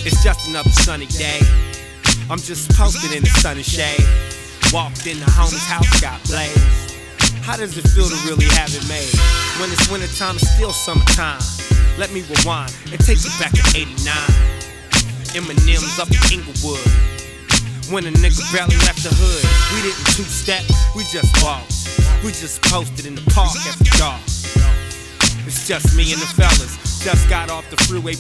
It's just another sunny day. I'm just posted in the sun and shade. Walked in the homie's house, got blazed. How does it feel to really have it made? When it's wintertime, it's still summertime. Let me rewind and take you back to '89. Eminem's up in Inglewood. When a nigga barely left the hood. We didn't two-step, we just walked. We just posted in the park after dark. It's just me and the fellas. Just got off the freeway